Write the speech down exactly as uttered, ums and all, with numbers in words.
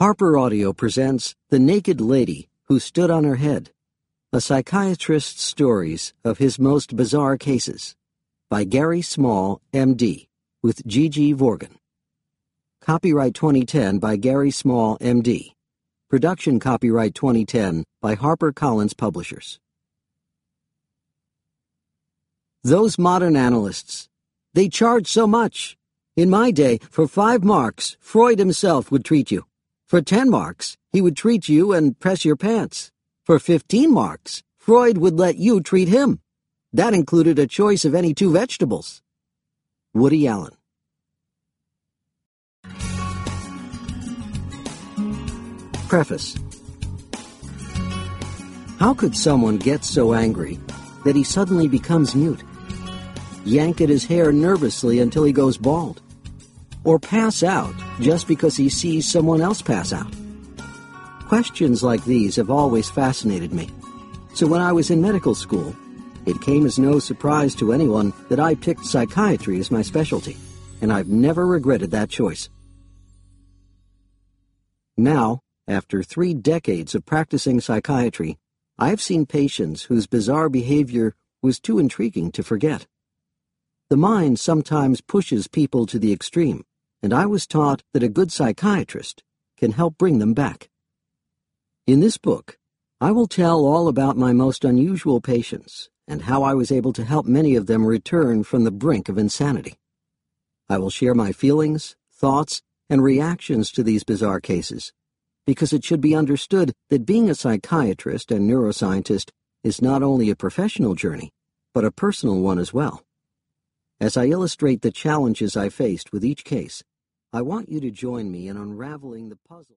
Harper Audio presents The Naked Lady Who Stood on Her Head, a psychiatrist's stories of his most bizarre cases, by Gary Small, M D, with Gigi Vorgan. Copyright twenty ten by Gary Small, M D. Production copyright twenty ten by HarperCollins Publishers. Those modern analysts, they charge so much. In my day, for five marks, Freud himself would treat you. For ten marks, he would treat you and press your pants. For fifteen marks, Freud would let you treat him. That included a choice of any two vegetables. Woody Allen. Preface. How could someone get so angry that he suddenly becomes mute? Yank at his hair nervously until he goes bald? Or pass out just because he sees someone else pass out? Questions like these have always fascinated me. So when I was in medical school, it came as no surprise to anyone that I picked psychiatry as my specialty, and I've never regretted that choice. Now, after three decades of practicing psychiatry, I have seen patients whose bizarre behavior was too intriguing to forget. The mind sometimes pushes people to the extreme, and I was taught that a good psychiatrist can help bring them back. In this book, I will tell all about my most unusual patients and how I was able to help many of them return from the brink of insanity. I will share my feelings, thoughts, and reactions to these bizarre cases, because it should be understood that being a psychiatrist and neuroscientist is not only a professional journey, but a personal one as well. As I illustrate the challenges I faced with each case, I want you to join me in unraveling the puzzle.